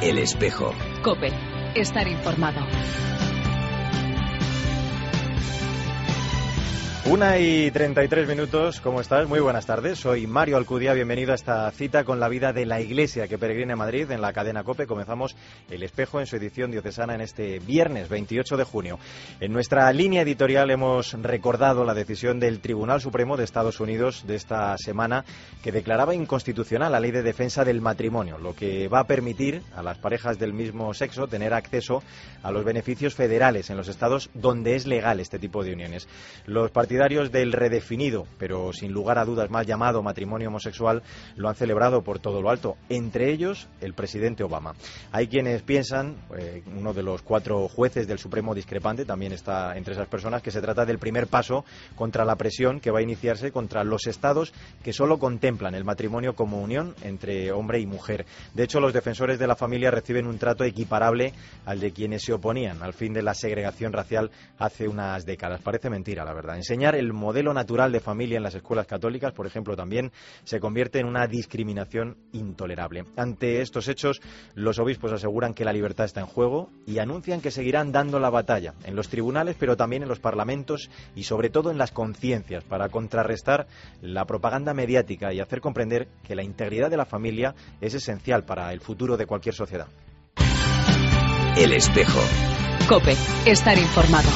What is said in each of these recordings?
El Espejo. COPE. Estar informado. 1:33, ¿cómo estás? Muy buenas tardes, soy Mario Alcudia, bienvenido a esta cita con la vida de la Iglesia que peregrina a Madrid en la cadena COPE. Comenzamos El Espejo en su edición diocesana en este viernes 28 de junio. En nuestra línea editorial hemos recordado la decisión del Tribunal Supremo de Estados Unidos de esta semana que declaraba inconstitucional la ley de defensa del matrimonio, lo que va a permitir a las parejas del mismo sexo tener acceso a los beneficios federales en los estados donde es legal este tipo de uniones. Los partidarios del redefinido, pero sin lugar a dudas mal llamado matrimonio homosexual, lo han celebrado por todo lo alto, entre ellos el presidente Obama. Hay quienes piensan, uno de los 4 jueces del Supremo discrepante también está entre esas personas, que se trata del primer paso contra la presión que va a iniciarse contra los estados que solo contemplan el matrimonio como unión entre hombre y mujer. De hecho, los defensores de la familia reciben un trato equiparable al de quienes se oponían al fin de la segregación racial hace unas décadas. Parece mentira, la verdad. Enseñar el modelo natural de familia en las escuelas católicas, por ejemplo, también se convierte en una discriminación intolerable. Ante estos hechos, los obispos aseguran que la libertad está en juego y anuncian que seguirán dando la batalla en los tribunales, pero también en los parlamentos y sobre todo en las conciencias, para contrarrestar la propaganda mediática y hacer comprender que la integridad de la familia es esencial para el futuro de cualquier sociedad. El Espejo. COPE. Estar informado.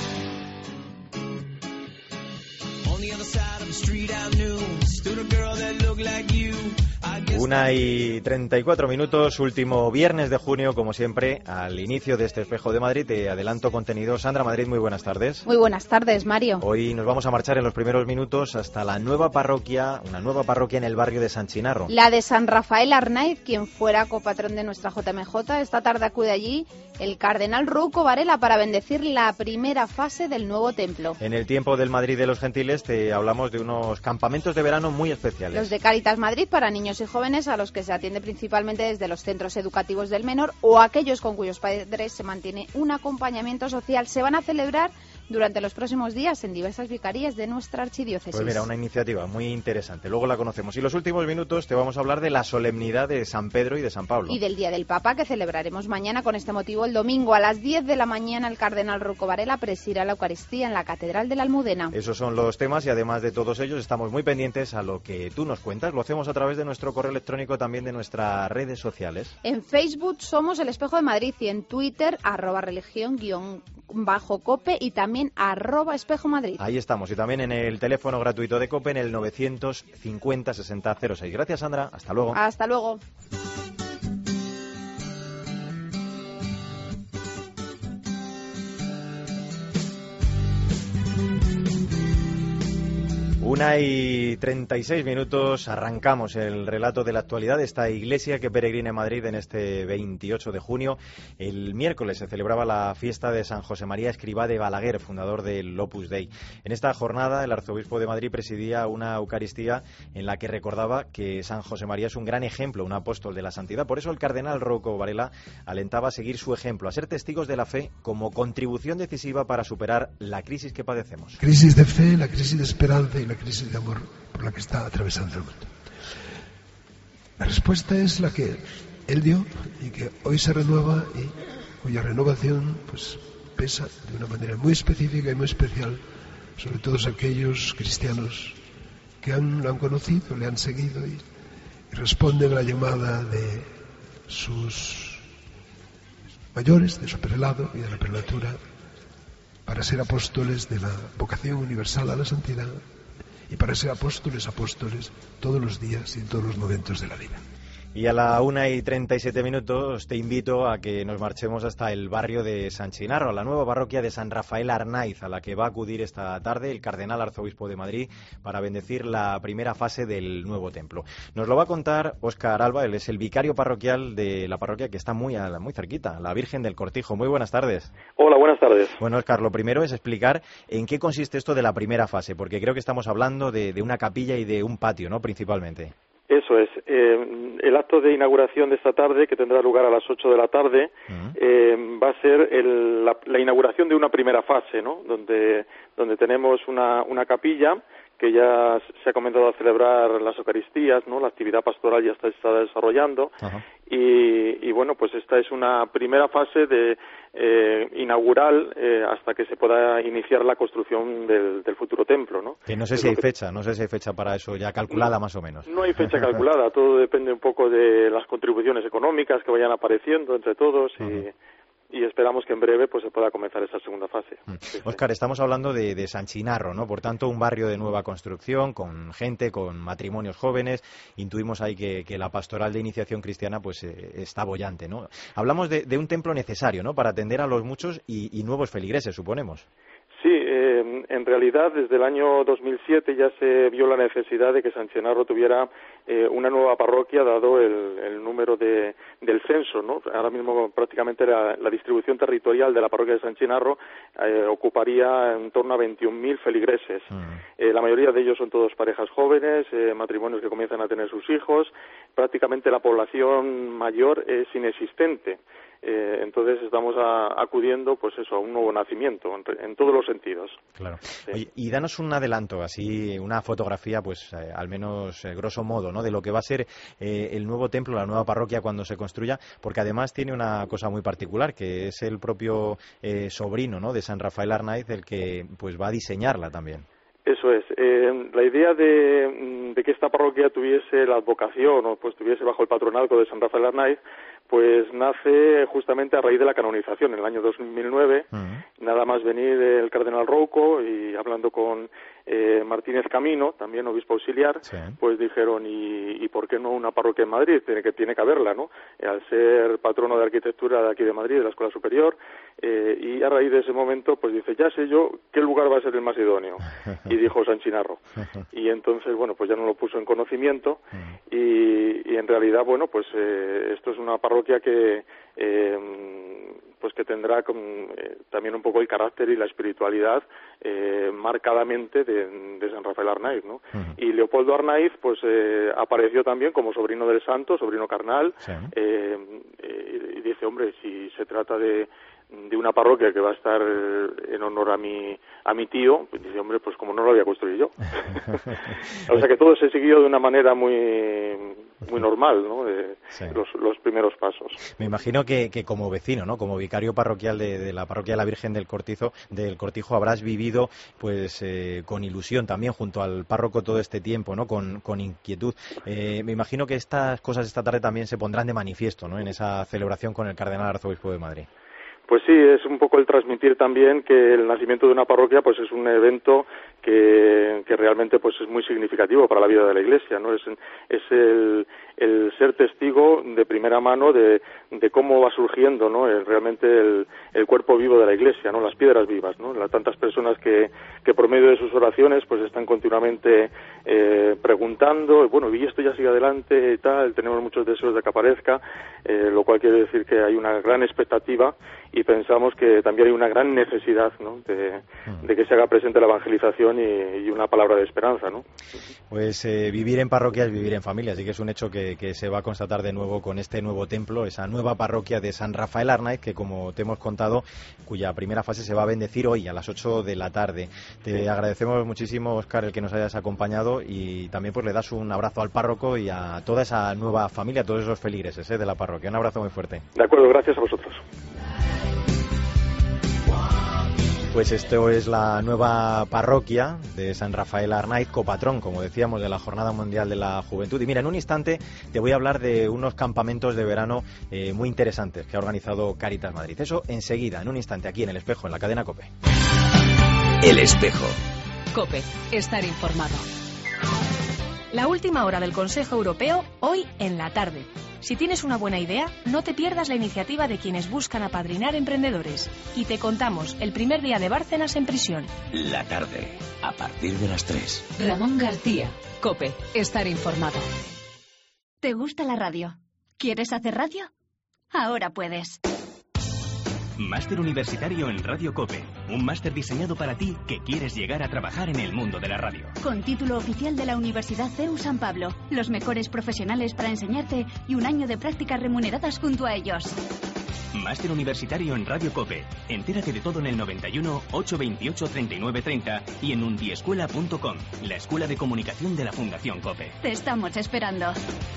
1:34, último viernes de junio, como siempre, al inicio de este Espejo de Madrid. Te adelanto contenido. Sandra Madrid, muy buenas tardes. Muy buenas tardes, Mario. Hoy nos vamos a marchar en los primeros minutos hasta la nueva parroquia, una nueva parroquia en el barrio de San Chinarro. La de San Rafael Arnaiz, quien fuera copatrón de nuestra JMJ. Esta tarde acude allí el cardenal Rouco Varela para bendecir la primera fase del nuevo templo. En el tiempo del Madrid de los Gentiles te hablamos de unos campamentos de verano muy especiales. Los de Cáritas Madrid para niños y jóvenes, a los que se atiende principalmente desde los centros educativos del menor o aquellos con cuyos padres se mantiene un acompañamiento social. Se van a celebrar durante los próximos días en diversas vicarías de nuestra archidiócesis. Pues mira, una iniciativa muy interesante. Luego la conocemos. Y los últimos minutos te vamos a hablar de la solemnidad de San Pedro y de San Pablo. Y del Día del Papa, que celebraremos mañana. Con este motivo, el domingo a las 10 de la mañana, el cardenal Rouco Varela presidirá la Eucaristía en la Catedral de la Almudena. Esos son los temas y además de todos ellos estamos muy pendientes a lo que tú nos cuentas. Lo hacemos a través de nuestro correo electrónico, también de nuestras redes sociales. En Facebook somos El Espejo de Madrid y en Twitter @religión_COPE y también @Espejo Madrid. Ahí estamos, y también en el teléfono gratuito de COPE en el 950 60 06. Gracias, Sandra. Hasta luego. Hasta luego. Una y 36 minutos, arrancamos el relato de la actualidad de esta iglesia que peregrina en Madrid en este 28 de junio. El miércoles se celebraba la fiesta de San José María Escrivá de Balaguer, fundador del Opus Dei. En esta jornada el arzobispo de Madrid presidía una Eucaristía en la que recordaba que San José María es un gran ejemplo, un apóstol de la santidad. Por eso el cardenal Rouco Varela alentaba a seguir su ejemplo, a ser testigos de la fe como contribución decisiva para superar la crisis que padecemos. Crisis de fe, la crisis de esperanza y la crisis de amor por la que está atravesando el mundo. La respuesta es la que él dio y que hoy se renueva y cuya renovación pues pesa de una manera muy específica y muy especial sobre todos aquellos cristianos que lo han conocido, le han seguido y responden a la llamada de sus mayores, de su prelado y de la prelatura para ser apóstoles de la vocación universal a la santidad y para ser apóstoles todos los días y en todos los momentos de la vida. Y a la 1:37 te invito a que nos marchemos hasta el barrio de San Chinarro, a la nueva parroquia de San Rafael Arnaiz, a la que va a acudir esta tarde el cardenal arzobispo de Madrid para bendecir la primera fase del nuevo templo. Nos lo va a contar Óscar Alba, él es el vicario parroquial de la parroquia que está muy cerquita, la Virgen del Cortijo. Muy buenas tardes. Hola, buenas tardes. Bueno, Óscar, lo primero es explicar en qué consiste esto de la primera fase, porque creo que estamos hablando de una capilla y de un patio, ¿no?, principalmente. Eso es. El acto de inauguración de esta tarde, que tendrá lugar a las 8 de la tarde, va a ser la inauguración de una primera fase, ¿no?, donde tenemos una capilla que ya se ha comenzado a celebrar las Eucaristías, ¿no? La actividad pastoral ya está desarrollando. Ajá. Y bueno, pues esta es una primera fase de inaugural hasta que se pueda iniciar la construcción del futuro templo, ¿no? Que no sé si hay fecha para eso ya calculada más o menos. No hay fecha calculada, todo depende un poco de las contribuciones económicas que vayan apareciendo entre todos y esperamos que en breve pues se pueda comenzar esa segunda fase. Óscar, estamos hablando de San Chinarro, ¿no? Por tanto, un barrio de nueva construcción, con gente, con matrimonios jóvenes. Intuimos ahí que la pastoral de iniciación cristiana pues está boyante, ¿no? Hablamos de un templo necesario, ¿no? Para atender a los muchos y nuevos feligreses, suponemos. Sí, en realidad desde el año 2007 ya se vio la necesidad de que San Chinarro tuviera una nueva parroquia dado el número del censo, ¿no? Ahora mismo prácticamente la distribución territorial de la parroquia de San Chinarro ocuparía en torno a 21.000 feligreses. La mayoría de ellos son todos parejas jóvenes, matrimonios que comienzan a tener sus hijos. Prácticamente la población mayor es inexistente. Entonces estamos acudiendo pues eso, a un nuevo nacimiento en todos los sentidos. Claro. Sí. Oye, y danos un adelanto, así una fotografía pues al menos grosso modo, ¿no? De lo que va a ser el nuevo templo, la nueva parroquia cuando se construya, porque además tiene una cosa muy particular, que es el propio sobrino, ¿no? De San Rafael Arnaiz el que pues va a diseñarla también. Eso es. La idea de que esta parroquia tuviese la advocación o pues estuviese bajo el patronazgo de San Rafael Arnaiz, pues nace justamente a raíz de la canonización en el año 2009. Nada más venir el cardenal Rouco y hablando con Martínez Camino, también obispo auxiliar, pues dijeron, ¿y por qué no una parroquia en Madrid? Tiene que haberla, ¿no? Al ser patrono de arquitectura de aquí de Madrid, de la Escuela Superior, y a raíz de ese momento, pues dice, ya sé yo qué lugar va a ser el más idóneo, y dijo San Chinarro. Y entonces, bueno, pues ya no lo puso en conocimiento, y en realidad, bueno, pues esto es una parroquia que pues que tendrá también un poco el carácter y la espiritualidad marcadamente de San Rafael Arnaiz, ¿no? Y Leopoldo Arnaiz pues apareció también como sobrino del santo, sobrino carnal, y dice, hombre, si se trata de una parroquia que va a estar en honor a mi tío, pues dice, hombre, pues como no lo había construido yo. O sea que todo se siguió de una manera muy normal, ¿no? Los primeros pasos. Me imagino que como vecino, ¿no? Como vicario parroquial de la parroquia de la Virgen del Cortijo, habrás vivido pues con ilusión también junto al párroco todo este tiempo, ¿no? Con inquietud. Me imagino que estas cosas esta tarde también se pondrán de manifiesto, ¿no? En esa celebración con el cardenal arzobispo de Madrid. Pues sí, es un poco el transmitir también que el nacimiento de una parroquia pues es un evento que realmente pues es muy significativo para la vida de la Iglesia, ¿no? Es el ser testigo de primera mano de cómo va surgiendo, ¿no? Realmente el cuerpo vivo de la Iglesia, ¿no? Las piedras vivas, ¿no? Las tantas personas que por medio de sus oraciones pues están continuamente preguntando, bueno, y esto ya sigue adelante y tal, tenemos muchos deseos de que aparezca, lo cual quiere decir que hay una gran expectativa y pensamos que también hay una gran necesidad, ¿no? de que se haga presente la evangelización y una palabra de esperanza, ¿no? Pues vivir en parroquia es vivir en familia, así que es un hecho que se va a constatar de nuevo con este nuevo templo, esa nueva parroquia de San Rafael Arnaiz, que como te hemos contado, cuya primera fase se va a bendecir hoy a las 8 de la tarde. Te agradecemos muchísimo, Óscar, el que nos hayas acompañado y también pues le das un abrazo al párroco y a toda esa nueva familia, a todos esos feligreses de la parroquia. Un abrazo muy fuerte. De acuerdo, gracias a vosotros. Pues esto es la nueva parroquia de San Rafael Arnaiz, copatrón, como decíamos, de la Jornada Mundial de la Juventud. Y mira, en un instante te voy a hablar de unos campamentos de verano muy interesantes que ha organizado Cáritas Madrid. Eso enseguida, en un instante, aquí en El Espejo, en la cadena COPE. El Espejo. COPE, estar informado. La última hora del Consejo Europeo, hoy en la tarde. Si tienes una buena idea, no te pierdas la iniciativa de quienes buscan apadrinar emprendedores. Y te contamos el primer día de Bárcenas en prisión. La tarde, a partir de las 3. Ramón García, COPE, estar informado. ¿Te gusta la radio? ¿Quieres hacer radio? Ahora puedes. Máster Universitario en Radio COPE. Un máster diseñado para ti que quieres llegar a trabajar en el mundo de la radio. Con título oficial de la Universidad CEU San Pablo. Los mejores profesionales para enseñarte y un año de prácticas remuneradas junto a ellos. Máster universitario en Radio COPE. Entérate de todo en el 91 828 3930 y en undiescuela.com, la escuela de comunicación de la Fundación COPE. Te estamos esperando.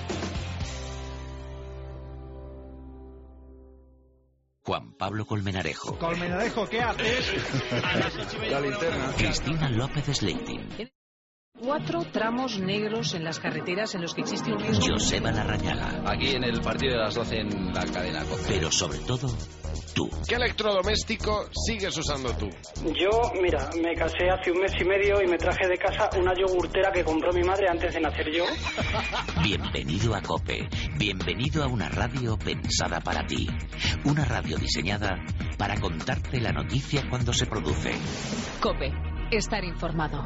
Juan Pablo Colmenarejo. Colmenarejo, ¿qué haces? La linterna. Cristina López Slating. 4 tramos negros en las carreteras en los que existe un riesgo. Joseba Larrañaga. Aquí en el partido de las 12 en la cadena COPE. Pero sobre todo, tú. ¿Qué electrodoméstico sigues usando tú? Yo, mira, me casé hace 1 mes y medio y me traje de casa una yogurtera que compró mi madre antes de nacer yo. Bienvenido a COPE. Bienvenido a una radio pensada para ti. Una radio diseñada para contarte la noticia cuando se produce. COPE. Estar informado.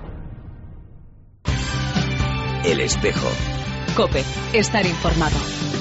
El espejo. COPE. Estar informado.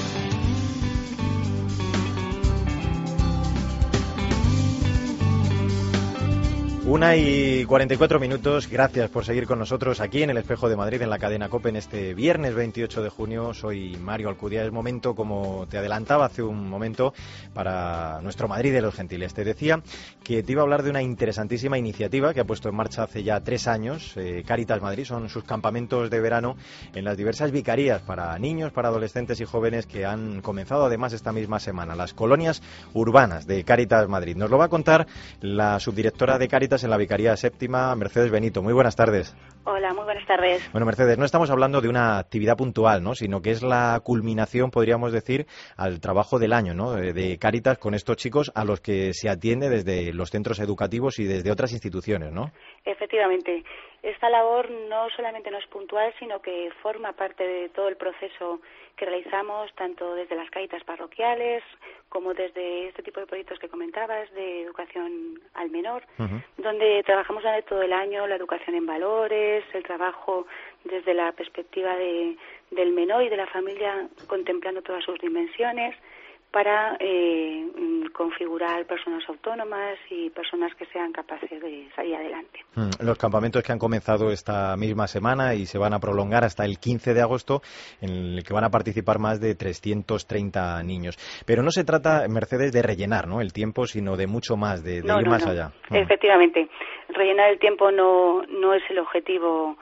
1:44. Gracias por seguir con nosotros aquí en el Espejo de Madrid, en la cadena COPE, en este viernes 28 de junio. Soy Mario Alcudia. Es momento, como te adelantaba hace un momento, para nuestro Madrid de los Gentiles. Te decía que te iba a hablar de una interesantísima iniciativa que ha puesto en marcha hace ya 3 años Cáritas Madrid. Son sus campamentos de verano en las diversas vicarías para niños, para adolescentes y jóvenes, que han comenzado además esta misma semana. Las colonias urbanas de Cáritas Madrid. Nos lo va a contar la subdirectora de Cáritas en la Vicaría Séptima, Mercedes Benito. Muy buenas tardes. Hola, muy buenas tardes. Bueno, Mercedes, no estamos hablando de una actividad puntual, ¿no?, sino que es la culminación, podríamos decir, al trabajo del año, ¿no?, de Cáritas con estos chicos a los que se atiende desde los centros educativos y desde otras instituciones, ¿no? Efectivamente. Esta labor no solamente no es puntual, sino que forma parte de todo el proceso que realizamos, tanto desde las Cáritas parroquiales como desde este tipo de proyectos que comentabas de educación al menor, donde trabajamos durante todo el año la educación en valores, el trabajo desde la perspectiva del menor y de la familia, contemplando todas sus dimensiones, para configurar personas autónomas y personas que sean capaces de salir adelante. Los campamentos que han comenzado esta misma semana y se van a prolongar hasta el 15 de agosto, en el que van a participar más de 330 niños. Pero no se trata, Mercedes, de rellenar, ¿no?, el tiempo, sino de mucho más, de ir más allá. Efectivamente. Rellenar el tiempo no es el objetivo,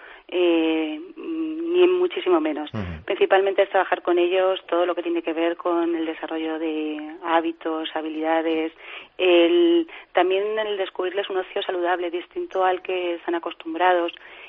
ni muchísimo menos. Principalmente es trabajar con ellos todo lo que tiene que ver con el desarrollo de hábitos, habilidades, también el descubrirles un ocio saludable distinto al que están acostumbrados.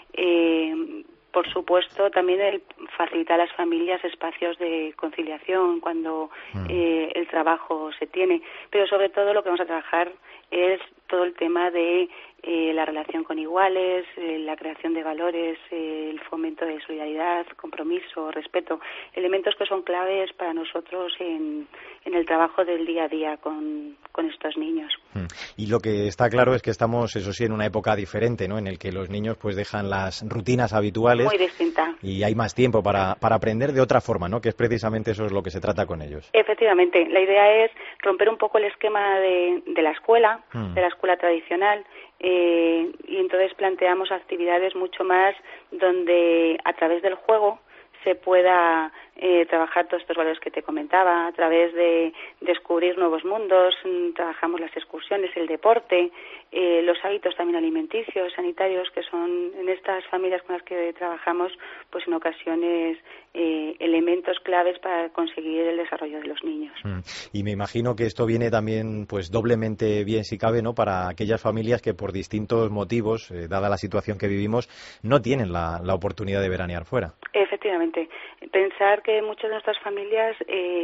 Por supuesto, también el facilitar a las familias espacios de conciliación cuando el trabajo se tiene. Pero sobre todo lo que vamos a trabajar es todo el tema de la relación con iguales, la creación de valores, el fomento de solidaridad, compromiso, respeto, elementos que son claves para nosotros en el trabajo del día a día con estos niños. Y lo que está claro es que estamos, eso sí, en una época diferente, ¿no?, en el que los niños pues dejan las rutinas habituales. Muy distinta. Y hay más tiempo para aprender de otra forma, ¿no?, que es precisamente eso es lo que se trata con ellos. Efectivamente. La idea es romper un poco el esquema de la escuela, de la escuela tradicional, y entonces planteamos actividades mucho más donde a través del juego se pueda trabajar todos estos valores que te comentaba, a través de descubrir nuevos mundos. Trabajamos las excursiones, el deporte, los hábitos también alimenticios, sanitarios, que son en estas familias con las que trabajamos, pues en ocasiones elementos claves para conseguir el desarrollo de los niños. Y me imagino que esto viene también, pues doblemente bien, si cabe, ¿no?, para aquellas familias que por distintos motivos, dada la situación que vivimos, no tienen la oportunidad de veranear fuera. Efectivamente. Pensar que muchas de nuestras familias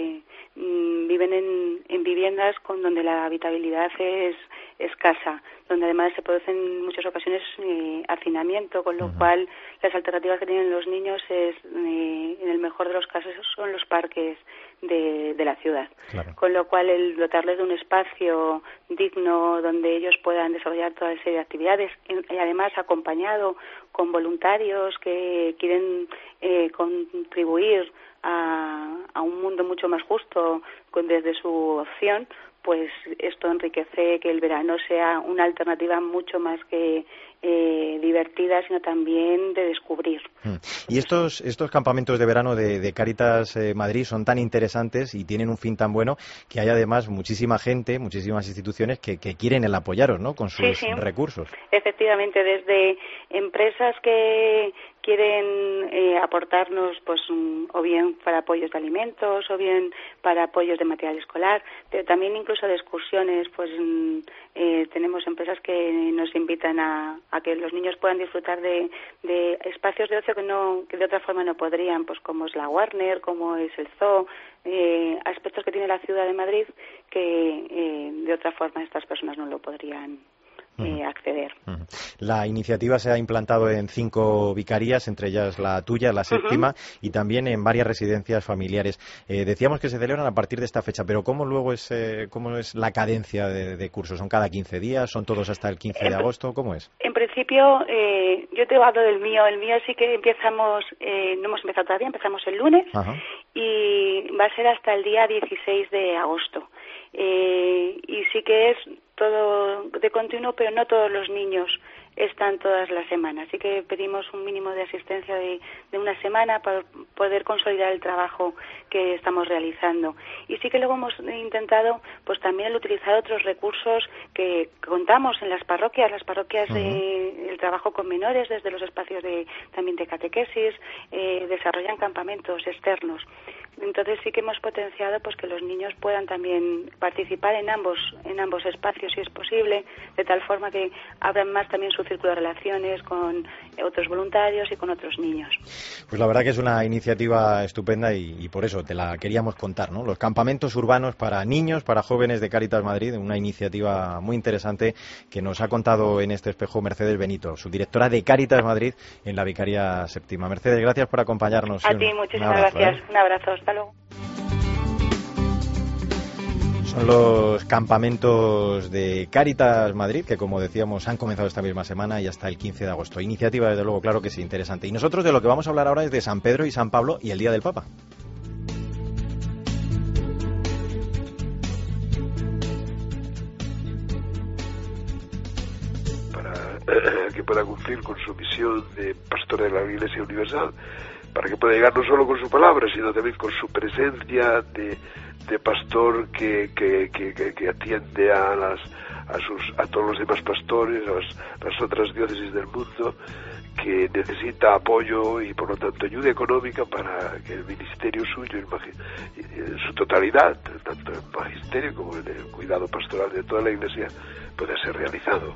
viven en viviendas donde la habitabilidad es escasa, donde además se produce en muchas ocasiones hacinamiento, con lo cual las alternativas que tienen los niños en el mejor de los casos son los parques de la ciudad. Claro. Con lo cual el dotarles de un espacio digno donde ellos puedan desarrollar toda esa serie de actividades, y además acompañado con voluntarios que quieren contribuir a un mundo mucho más justo desde su opción, pues esto enriquece que el verano sea una alternativa mucho más que divertida, sino también de descubrir. Y estos campamentos de verano de Cáritas Madrid son tan interesantes y tienen un fin tan bueno que hay además muchísima gente, muchísimas instituciones que quieren el apoyaros, ¿no?, con sus recursos. Efectivamente, desde empresas que quieren aportarnos, pues, o bien para apoyos de alimentos, o bien para apoyos de material escolar, pero también incluso de excursiones, pues tenemos empresas que nos invitan a que los niños puedan disfrutar de espacios de ocio que de otra forma no podrían, pues como es la Warner, como es el Zoo, aspectos que tiene la ciudad de Madrid que de otra forma estas personas no lo podrían acceder. La iniciativa se ha implantado en 5 vicarías, entre ellas la tuya, la séptima, y también en varias residencias familiares. Decíamos que se celebran a partir de esta fecha, pero ¿cómo es la cadencia de cursos? ¿Son cada 15 días? ¿Son todos hasta el 15 de agosto? ¿Cómo es? En principio, yo te hablo del mío. El mío sí que empezamos, no hemos empezado todavía, empezamos el lunes. Y va a ser hasta el día 16 de agosto. Y sí que es todo de continuo, pero no todos los niños están todas las semanas. Así que pedimos un mínimo de asistencia de una semana para poder consolidar el trabajo que estamos realizando. Y sí que luego hemos intentado, pues también el utilizar otros recursos que contamos en las parroquias el trabajo con menores desde los espacios también de catequesis, desarrollan campamentos externos. Entonces sí que hemos potenciado pues que los niños puedan también participar en ambos espacios si es posible, de tal forma que abran más también su círculo de relaciones con otros voluntarios y con otros niños. Pues la verdad que es una iniciativa estupenda y por eso te la queríamos contar, ¿no? Los campamentos urbanos para niños, para jóvenes de Cáritas Madrid, una iniciativa muy interesante que nos ha contado en este espejo Mercedes Benito, subdirectora de Cáritas Madrid en la Vicaría Séptima. Mercedes, gracias por acompañarnos. A ti, muchísimas gracias. Un abrazo, hasta luego. Son los campamentos de Cáritas Madrid, que como decíamos han comenzado esta misma semana y hasta el 15 de agosto. Iniciativa, desde luego, claro que sí, interesante. Y nosotros de lo que vamos a hablar ahora es de San Pedro y San Pablo y el Día del Papa. Para que pueda cumplir con su misión de pastor de la Iglesia Universal, para que pueda llegar no solo con su palabra, sino también con su presencia de pastor que atiende a todos los demás pastores, a las otras diócesis del mundo, que necesita apoyo y por lo tanto ayuda económica para que el ministerio suyo en su totalidad, tanto el magisterio como en el cuidado pastoral de toda la Iglesia, pueda ser realizado.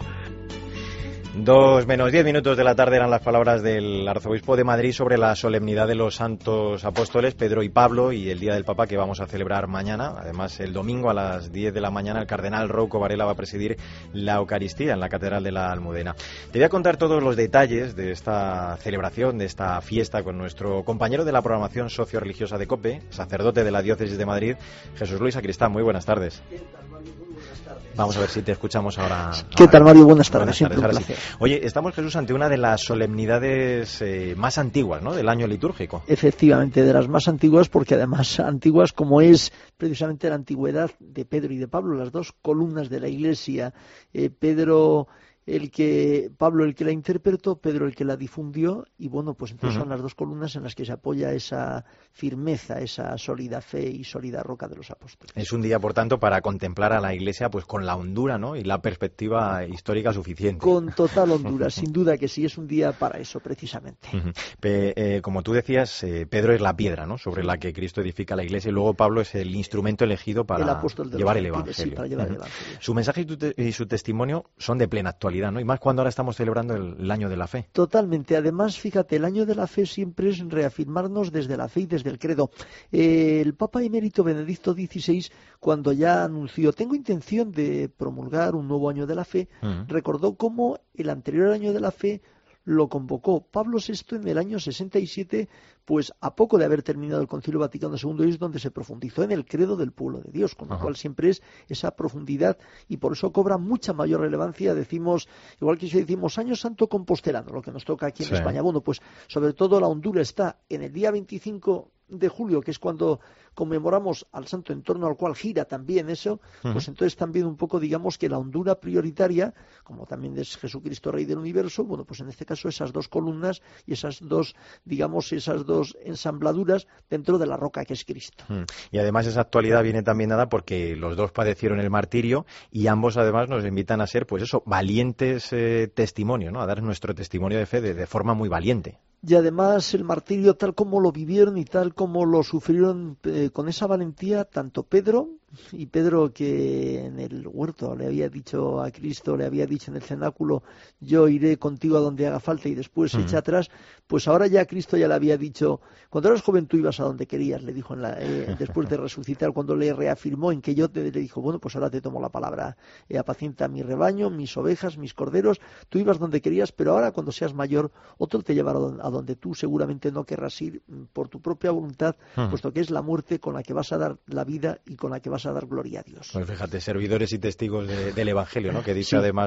2 menos 10 minutos de la tarde eran las palabras del arzobispo de Madrid sobre la solemnidad de los santos apóstoles Pedro y Pablo y el Día del Papa que vamos a celebrar mañana. Además, el domingo a las 10 de la mañana el cardenal Rouco Varela va a presidir la Eucaristía en la Catedral de la Almudena. Te voy a contar todos los detalles de esta celebración, de esta fiesta, con nuestro compañero de la programación socio-religiosa de COPE, sacerdote de la Diócesis de Madrid, Jesús Luis Sacristán. Muy buenas tardes. Vamos a ver si te escuchamos ahora. ¿Qué tal, Mario? Buenas tardes. Siempre un placer. Oye, estamos, Jesús, ante una de las solemnidades más antiguas, ¿no?, del año litúrgico. Efectivamente, de las más antiguas, porque además antiguas como es precisamente la antigüedad de Pedro y de Pablo, las dos columnas de la Iglesia. Pablo el que la interpretó, Pedro el que la difundió, y bueno, pues entonces son las dos columnas en las que se apoya esa firmeza, esa sólida fe y sólida roca de los apóstoles. Es un día, por tanto, para contemplar a la Iglesia pues con la hondura, ¿no?, y la perspectiva histórica suficiente. Con total hondura, sin duda que sí, es un día para eso, precisamente. Como tú decías, Pedro es la piedra, ¿no?, sobre la que Cristo edifica la Iglesia, y luego Pablo es el instrumento elegido para llevar el Evangelio. Sí, para llevar el Evangelio. Su mensaje y su testimonio son de plena actualidad, ¿no?, y más cuando ahora estamos celebrando el año de la fe. Totalmente. Además, fíjate, el año de la fe siempre es reafirmarnos desde la fe y desde el credo. El Papa emérito Benedicto XVI, cuando ya anunció, tengo intención de promulgar un nuevo año de la fe, recordó cómo el anterior año de la fe lo convocó Pablo VI en el año 67, pues a poco de haber terminado el Concilio Vaticano II, es donde se profundizó en el credo del pueblo de Dios, con lo cual siempre es esa profundidad y por eso cobra mucha mayor relevancia. Decimos, igual que si decimos Año Santo Compostelano, lo que nos toca aquí en España, bueno, pues sobre todo la hondura está en el día 25 de julio, que es cuando conmemoramos al santo en torno al cual gira también eso, pues entonces también un poco digamos que la hondura prioritaria, como también es Jesucristo Rey del Universo, bueno, pues en este caso esas dos columnas y esas dos ensambladuras dentro de la roca que es Cristo. Y además esa actualidad viene también dada porque los dos padecieron el martirio y ambos además nos invitan a ser, pues eso, valientes testimonios, ¿no? A dar nuestro testimonio de fe de forma muy valiente. Y además el martirio tal como lo vivieron y tal como lo sufrieron con esa valentía, tanto Pedro que en el huerto le había dicho a Cristo, le había dicho en el cenáculo, yo iré contigo a donde haga falta y después se echa atrás, pues ahora ya Cristo ya le había dicho, cuando eras joven tú ibas a donde querías, le dijo después de resucitar, cuando le reafirmó en que le dijo, bueno, pues ahora te tomo la palabra, apacienta mi rebaño, mis ovejas, mis corderos, tú ibas donde querías, pero ahora cuando seas mayor, otro te llevará a donde tú seguramente no querrás ir por tu propia voluntad, puesto que es la muerte con la que vas a dar la vida y con la que vas a dar gloria a Dios. Pues fíjate, servidores y testigos del Evangelio, ¿no? Que dice además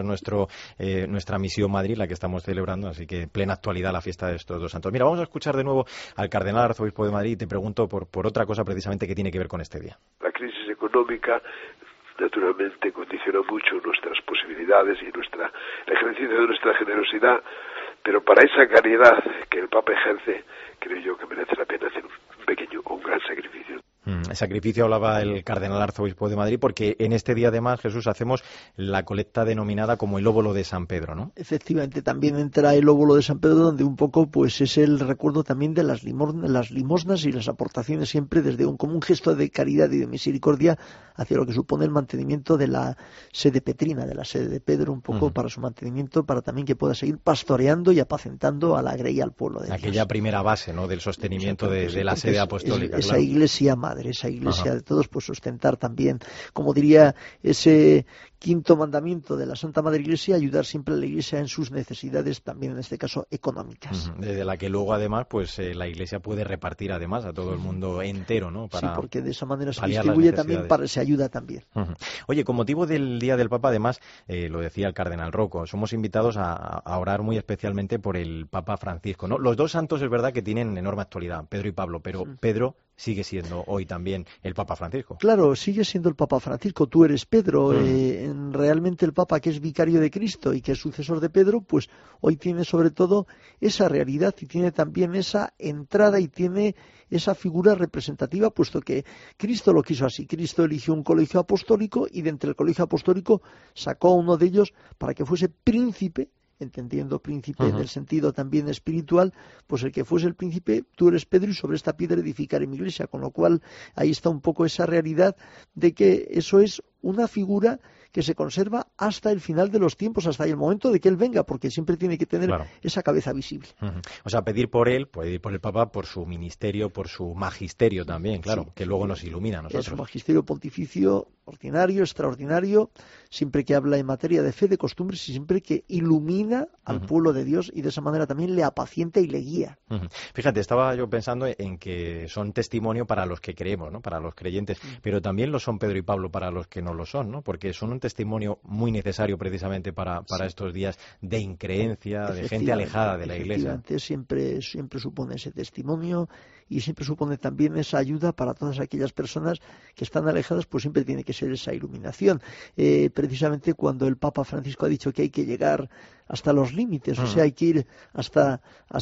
nuestra misión Madrid, la que estamos celebrando, así que plena actualidad la fiesta de estos dos santos. Mira, vamos a escuchar de nuevo al cardenal arzobispo de Madrid y te pregunto por otra cosa precisamente que tiene que ver con este día. La crisis económica naturalmente condiciona mucho nuestras posibilidades y el ejercicio de nuestra generosidad, pero para esa caridad que el Papa ejerce, creo yo que merece la pena hacer un pequeño o un gran sacrificio. Sacrificio hablaba el cardenal arzobispo de Madrid, porque en este día además, Jesús, hacemos la colecta denominada como el óbolo de San Pedro, ¿no? Efectivamente, también entra el óbolo de San Pedro, donde un poco pues es el recuerdo también de las limosnas y las aportaciones siempre desde como un gesto de caridad y de misericordia hacia lo que supone el mantenimiento de la sede petrina, de la sede de Pedro, un poco para su mantenimiento, para también que pueda seguir pastoreando y apacentando a la grey y al pueblo de aquella Dios. Primera base, ¿no?, del sostenimiento de la sede apostólica. Esa iglesia madre, esa iglesia de todos, pues sustentar también, como diría ese quinto mandamiento de la Santa Madre Iglesia, ayudar siempre a la Iglesia en sus necesidades, también en este caso económicas. Desde la que luego además pues la Iglesia puede repartir además a todo el mundo entero, ¿no? Sí, porque de esa manera se distribuye también, se ayuda también. Oye, con motivo del Día del Papa, además, lo decía el cardenal Rocco, somos invitados a orar muy especialmente por el Papa Francisco, ¿no? Los dos santos es verdad que tienen enorme actualidad, Pedro y Pablo, pero Pedro sigue siendo hoy también el Papa Francisco. Claro, sigue siendo el Papa Francisco, tú eres Pedro, realmente el Papa que es vicario de Cristo y que es sucesor de Pedro, pues hoy tiene sobre todo esa realidad y tiene también esa entrada y tiene esa figura representativa, puesto que Cristo lo quiso así. Cristo eligió un colegio apostólico y de entre el colegio apostólico sacó a uno de ellos para que fuese príncipe, entendiendo príncipe en el sentido también espiritual, pues el que fuese el príncipe, tú eres Pedro y sobre esta piedra edificaré mi iglesia, con lo cual ahí está un poco esa realidad de que eso es una figura que se conserva hasta el final de los tiempos, hasta el momento de que él venga, porque siempre tiene que tener esa cabeza visible. O sea, pedir por él, pedir por el Papa, por su ministerio, por su magisterio también, claro, que luego nos ilumina a nosotros. Es un magisterio pontificio ordinario, extraordinario, siempre que habla en materia de fe, de costumbres y siempre que ilumina al pueblo de Dios y de esa manera también le apacienta y le guía. Fíjate, estaba yo pensando en que son testimonio para los que creemos, ¿no?, para los creyentes, pero también lo son Pedro y Pablo para los que no lo son, ¿no?, porque son un testimonio muy necesario precisamente para estos días de increencia, de gente alejada de la Iglesia. Siempre supone ese testimonio y siempre supone también esa ayuda para todas aquellas personas que están alejadas, pues siempre tiene que ser esa iluminación. Precisamente cuando el Papa Francisco ha dicho que hay que llegar hasta los límites, o sea, hay que ir hasta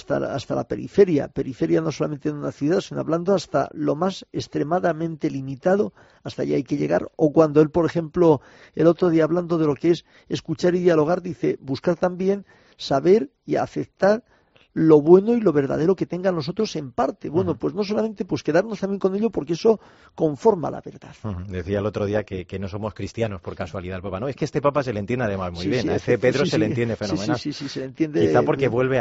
la periferia no solamente de una ciudad, sino hablando hasta lo más extremadamente limitado, hasta allá hay que llegar. O cuando él, por ejemplo, el otro día hablando de lo que es escuchar y dialogar, dice, buscar también saber y aceptar lo bueno y lo verdadero que tengan nosotros en parte. Bueno, pues no solamente pues quedarnos también con ello, porque eso conforma la verdad. Decía el otro día que no somos cristianos por casualidad el Papa. No, es que este Papa se le entiende además muy bien. A este Pedro se le entiende fenomenal. Sí, se le entiende. Quizá porque vuelve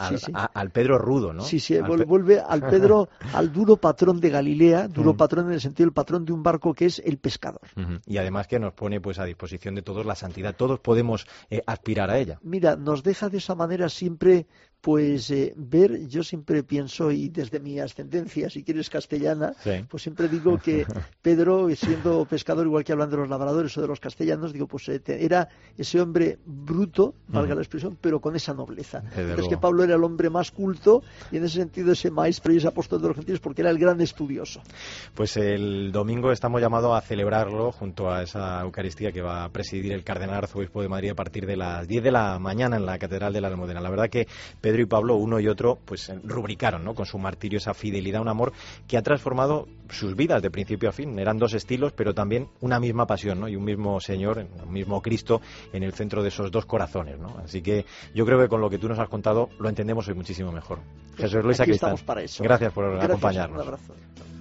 al Pedro rudo, ¿no? Vuelve al Pedro, al duro patrón de Galilea, duro patrón en el sentido del patrón de un barco que es el pescador. Y además que nos pone pues a disposición de todos la santidad. Todos podemos aspirar a ella. Mira, nos deja de esa manera siempre pues ver, yo siempre pienso, y desde mi ascendencia, si quieres castellana, pues siempre digo que Pedro, siendo pescador, igual que hablan de los labradores o de los castellanos, digo, pues era ese hombre bruto, valga la expresión, pero con esa nobleza. Entonces que Pablo era el hombre más culto y en ese sentido ese maestro y ese apóstol de los gentiles porque era el gran estudioso. Pues el domingo estamos llamados a celebrarlo junto a esa Eucaristía que va a presidir el cardenal arzobispo de Madrid a partir de las 10 de la mañana en la Catedral de la Almudena. La verdad que Pedro y Pablo, uno y otro, pues rubricaron, ¿no?, con su martirio esa fidelidad, un amor que ha transformado sus vidas de principio a fin. Eran dos estilos, pero también una misma pasión, ¿no?, y un mismo Señor, un mismo Cristo en el centro de esos dos corazones, ¿no? Así que yo creo que con lo que tú nos has contado lo entendemos hoy muchísimo mejor. Jesús Luis Sacristán, estamos para eso. Gracias por acompañarnos. Un abrazo.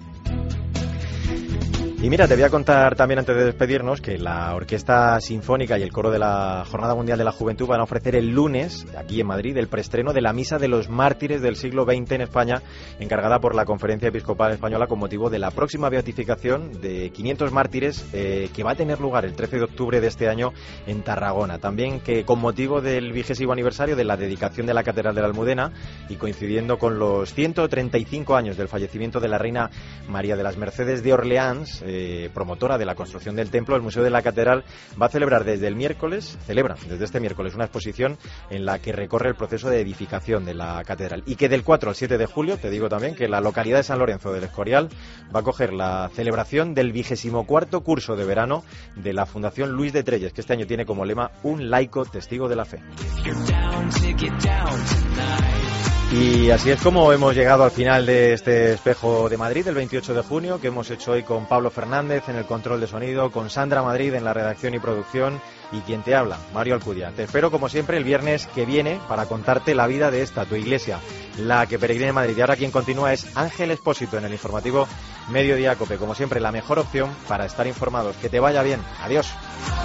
Y mira, te voy a contar también antes de despedirnos que la Orquesta Sinfónica y el Coro de la Jornada Mundial de la Juventud van a ofrecer el lunes, aquí en Madrid, el preestreno de la Misa de los Mártires del siglo XX en España, encargada por la Conferencia Episcopal Española con motivo de la próxima beatificación de 500 mártires que va a tener lugar el 13 de octubre de este año en Tarragona. También que con motivo del 20º aniversario de la dedicación de la Catedral de la Almudena y coincidiendo con los 135 años del fallecimiento de la reina María de las Mercedes de Orleans, promotora de la construcción del templo, el Museo de la Catedral va a celebrar desde este miércoles una exposición en la que recorre el proceso de edificación de la catedral, y que del 4 al 7 de julio, te digo también que la localidad de San Lorenzo del Escorial va a acoger la celebración del 24º curso de verano de la Fundación Luis de Trelles, que este año tiene como lema un laico testigo de la fe. Y así es como hemos llegado al final de este Espejo de Madrid del 28 de junio, que hemos hecho hoy con Pablo Fernández en el control de sonido, con Sandra Madrid en la redacción y producción, y quien te habla, Mario Alcudia. Te espero como siempre el viernes que viene para contarte la vida de esta, tu iglesia, la que peregrina en Madrid. Y ahora quien continúa es Ángel Expósito en el informativo Mediodía Cope. Como siempre, la mejor opción para estar informados. Que te vaya bien. Adiós.